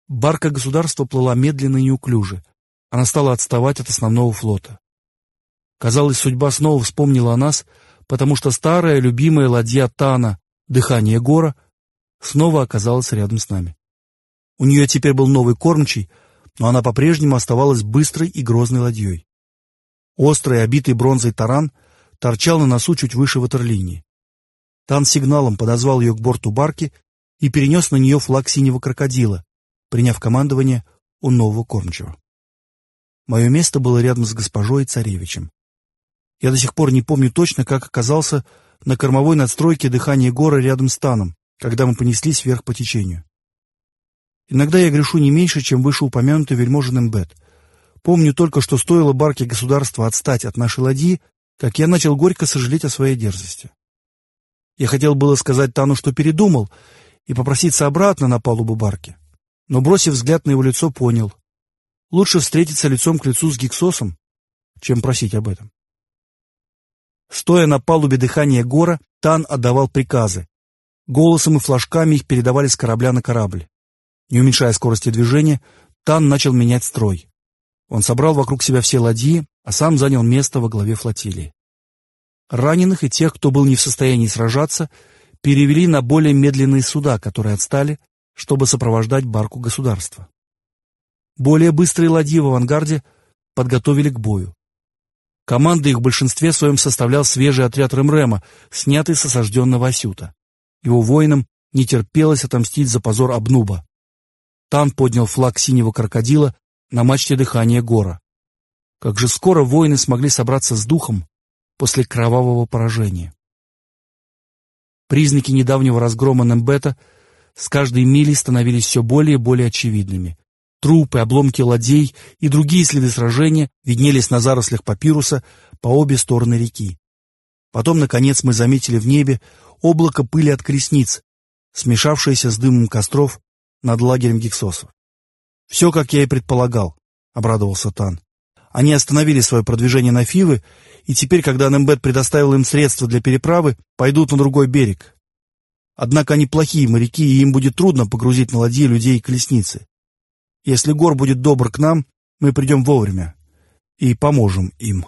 Барка государства плыла медленно и неуклюже. Она стала отставать от основного флота. Казалось, судьба снова вспомнила о нас, потому что старая любимая ладья Тана, дыхание Гора, снова оказалась рядом с нами. У нее теперь был новый кормчий, но она по-прежнему оставалась быстрой и грозной ладьей. Острый, обитый бронзой таран торчал на носу чуть выше ватерлинии. Тан сигналом подозвал ее к борту барки и перенес на нее флаг синего крокодила, приняв командование у нового кормчего. Мое место было рядом с госпожой и царевичем. Я до сих пор не помню точно, как оказался на кормовой надстройке дыхания Гора рядом с Таном, когда мы понеслись вверх по течению. Иногда я грешу не меньше, чем вышеупомянутый вельможа Нембет. Помню только, что стоило барке государства отстать от нашей ладьи, как я начал горько сожалеть о своей дерзости. Я хотел было сказать Тану, что передумал, и попроситься обратно на палубу барки, но, бросив взгляд на его лицо, понял: лучше встретиться лицом к лицу с Гиксосом, чем просить об этом. Стоя на палубе дыхания Гора, Тан отдавал приказы. Голосом и флажками их передавали с корабля на корабль. Не уменьшая скорости движения, Тан начал менять строй. Он собрал вокруг себя все ладьи, а сам занял место во главе флотилии. Раненых и тех, кто был не в состоянии сражаться, перевели на более медленные суда, которые отстали, чтобы сопровождать барку государства. Более быстрые ладьи в авангарде подготовили к бою. Команда их в большинстве своем составлял свежий отряд Ремрема, снятый с осажденного Асюта. Его воинам не терпелось отомстить за позор Абнуба. Тан поднял флаг синего крокодила на мачте дыхания Гора. Как же скоро воины смогли собраться с духом после кровавого поражения. Признаки недавнего разгрома Нембета с каждой милей становились все более и более очевидными. Трупы, обломки ладей и другие следы сражения виднелись на зарослях папируса по обе стороны реки. Потом, наконец, мы заметили в небе облако пыли от колесниц, смешавшееся с дымом костров над лагерем гиксосов. «Все, как я и предполагал», — обрадовался Тан. «Они остановили свое продвижение на Фивы, и теперь, когда Нембет предоставил им средства для переправы, пойдут на другой берег. Однако они плохие моряки, и им будет трудно погрузить на ладьи людей и колесницы. Если Гор будет добр к нам, мы придем вовремя и поможем им».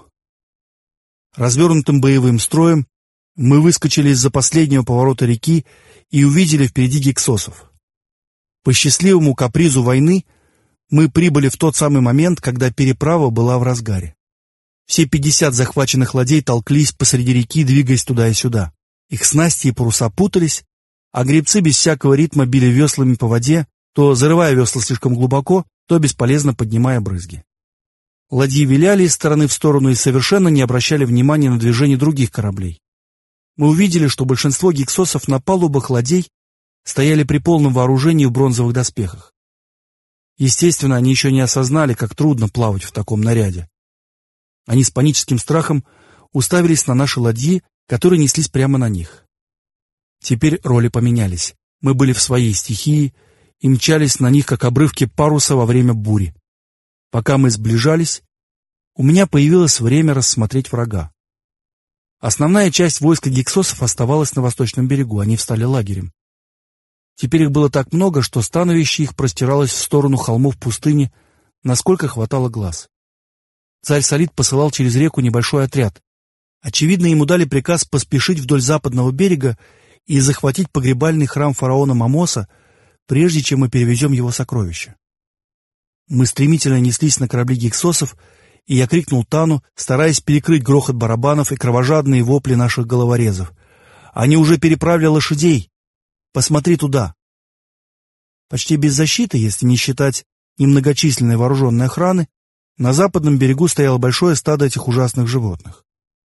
Развернутым боевым строем мы выскочили из-за последнего поворота реки и увидели впереди гиксосов. По счастливому капризу войны мы прибыли в тот самый момент, когда переправа была в разгаре. Все 50 захваченных ладей толклись посреди реки, двигаясь туда и сюда. Их снасти и паруса путались, а гребцы без всякого ритма били веслами по воде, то зарывая весла слишком глубоко, то бесполезно поднимая брызги. Ладьи виляли из стороны в сторону и совершенно не обращали внимания на движение других кораблей. Мы увидели, что большинство гиксосов на палубах ладей стояли при полном вооружении в бронзовых доспехах. Естественно, они еще не осознали, как трудно плавать в таком наряде. Они с паническим страхом уставились на наши ладьи, которые неслись прямо на них. Теперь роли поменялись. Мы были в своей стихии и мчались на них, как обрывки паруса во время бури. Пока мы сближались, у меня появилось время рассмотреть врага. Основная часть войска гиксосов оставалась на восточном берегу, они встали лагерем. Теперь их было так много, что становище их простиралось в сторону холмов пустыни, насколько хватало глаз. Царь Салид посылал через реку небольшой отряд. Очевидно, ему дали приказ поспешить вдоль западного берега и захватить погребальный храм фараона Мамоса, прежде чем мы перевезем его сокровища. Мы стремительно неслись на корабли гиксосов, и я крикнул Тану, стараясь перекрыть грохот барабанов и кровожадные вопли наших головорезов: «Они уже переправили лошадей! Посмотри туда!» Почти без защиты, если не считать немногочисленной вооруженной охраны, на западном берегу стояло большое стадо этих ужасных животных.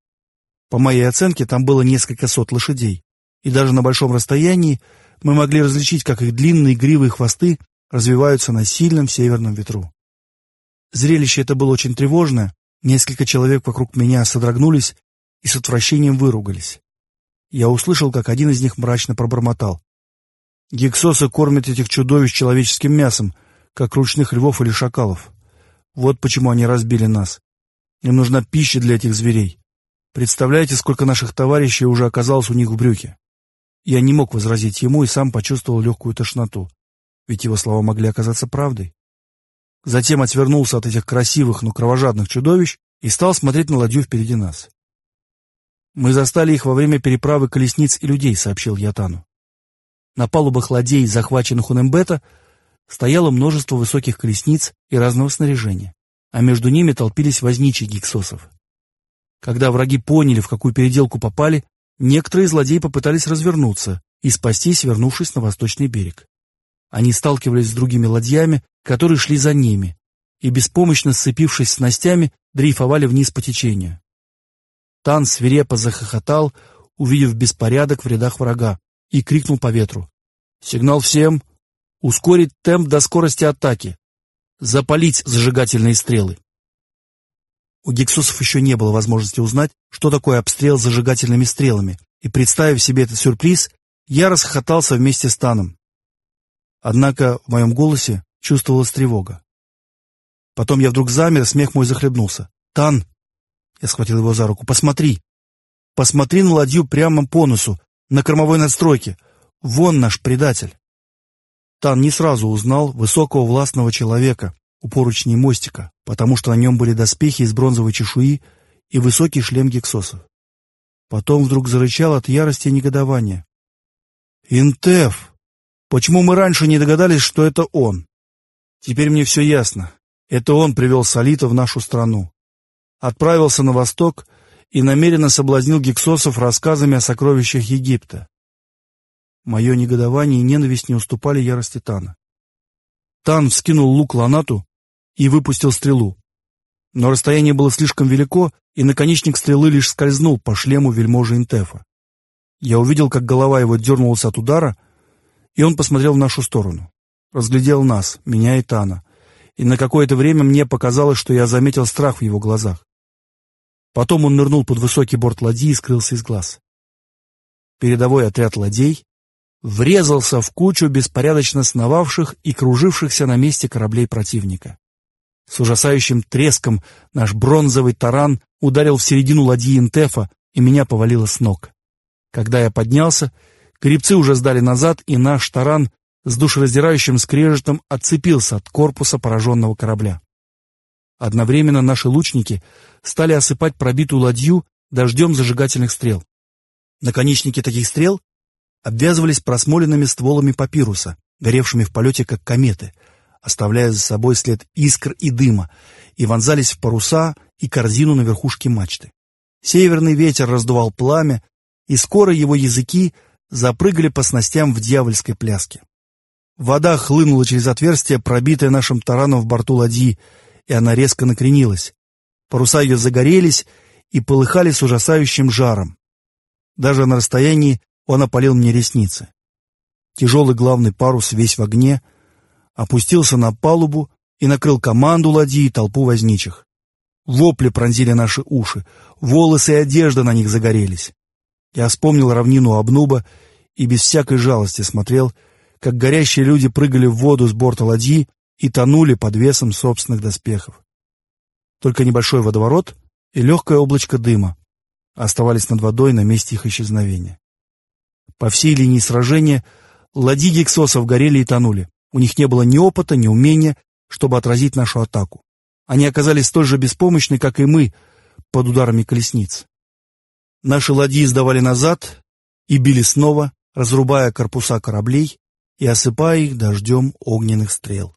По моей оценке, там было несколько сот лошадей, и даже на большом расстоянии мы могли различить, как их длинные гривы и хвосты развиваются на сильном северном ветру. Зрелище это было очень тревожное, несколько человек вокруг меня содрогнулись и с отвращением выругались. Я услышал, как один из них мрачно пробормотал: «Гиксосы кормят этих чудовищ человеческим мясом, как ручных львов или шакалов. Вот почему они разбили нас. Им нужна пища для этих зверей. Представляете, сколько наших товарищей уже оказалось у них в брюхе?» Я не мог возразить ему и сам почувствовал легкую тошноту. ведь его слова могли оказаться правдой. Затем отвернулся от этих красивых, но кровожадных чудовищ и стал смотреть на ладью впереди нас. «Мы застали их во время переправы колесниц и людей», — сообщил я Тану. На палубах ладей, захваченных у Нембета, стояло множество высоких колесниц и разного снаряжения, а между ними толпились возничьи гиксосов. Когда враги поняли, в какую переделку попали, некоторые злодеи попытались развернуться и спастись, вернувшись на восточный берег. Они сталкивались с другими ладьями, которые шли за ними, и, беспомощно сцепившись снастями, дрейфовали вниз по течению. Тан свирепо захохотал, увидев беспорядок в рядах врага, и крикнул по ветру: «Сигнал всем! Ускорить темп до скорости атаки! Запалить зажигательные стрелы!» У гиксосов еще не было возможности узнать, что такое обстрел зажигательными стрелами, и, представив себе этот сюрприз, я расхохотался вместе с Таном. Однако в моем голосе чувствовалась тревога. Потом я вдруг замер, смех мой захлебнулся. «Тан!» — я схватил его за руку. «Посмотри! Посмотри на ладью прямо по носу, на кормовой надстройке! Вон наш предатель!» Тан не сразу узнал высокого властного человека у поручней мостика, потому что на нем были доспехи из бронзовой чешуи и высокий шлем гиксосов. Потом вдруг зарычал от ярости и негодования. «Интеф! Почему мы раньше не догадались, что это он? Теперь мне все ясно. Это он привел Солита в нашу страну. Отправился на восток и намеренно соблазнил гиксосов рассказами о сокровищах Египта». Мое негодование и ненависть не уступали ярости Тана. Тан вскинул лук ланату и выпустил стрелу. Но расстояние было слишком велико, и наконечник стрелы лишь скользнул по шлему вельможи Интефа. Я увидел, как голова его дернулась от удара, и он посмотрел в нашу сторону. Разглядел нас, меня и Тана, и на какое-то время мне показалось, что я заметил страх в его глазах. Потом он нырнул под высокий борт ладьи и скрылся из глаз. Передовой отряд ладей врезался в кучу беспорядочно сновавших и кружившихся на месте кораблей противника. С ужасающим треском наш бронзовый таран ударил в середину ладьи Интефа, и меня повалило с ног. Когда я поднялся, гребцы уже сдали назад, и наш таран с душераздирающим скрежетом отцепился от корпуса пораженного корабля. Одновременно наши лучники стали осыпать пробитую ладью дождем зажигательных стрел. Наконечники таких стрел обвязывались просмоленными стволами папируса, горевшими в полете как кометы, оставляя за собой след искр и дыма, и вонзались в паруса и корзину на верхушке мачты. Северный ветер раздувал пламя, и скоро его языки запрыгали по снастям в дьявольской пляске. Вода хлынула через отверстие, пробитое нашим тараном в борту ладьи, и она резко накренилась. Паруса ее загорелись и полыхали с ужасающим жаром. Даже на расстоянии он опалил мне ресницы. Тяжелый главный парус, весь в огне, опустился на палубу и накрыл команду ладьи и толпу возничих. Вопли пронзили наши уши, волосы и одежда на них загорелись. Я вспомнил равнину Абнуба и без всякой жалости смотрел, как горящие люди прыгали в воду с борта ладьи и тонули под весом собственных доспехов. Только небольшой водоворот и легкое облачко дыма оставались над водой на месте их исчезновения. По всей линии сражения ладьи гиксосов горели и тонули. У них не было ни опыта, ни умения, чтобы отразить нашу атаку. Они оказались столь же беспомощны, как и мы, под ударами колесниц. Наши ладьи сдавали назад и били снова, разрубая корпуса кораблей и осыпая их дождем огненных стрел.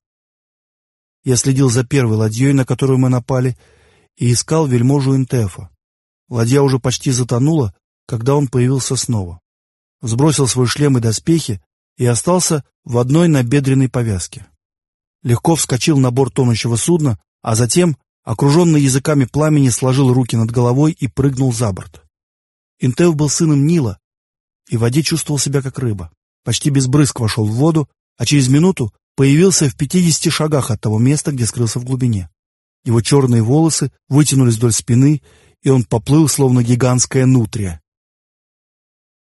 Я следил за первой ладьей, на которую мы напали, и искал вельможу Интефа. Ладья уже почти затонула, когда он появился снова. Сбросил свой шлем и доспехи и остался в одной набедренной повязке. Легко вскочил на борт тонущего судна, а затем, окруженный языками пламени, сложил руки над головой и прыгнул за борт. Интеф был сыном Нила и в воде чувствовал себя как рыба. Почти без брызг вошел в воду, а через минуту появился в 50 шагах от того места, где скрылся в глубине. Его черные волосы вытянулись вдоль спины, и он поплыл, словно гигантская нутрия.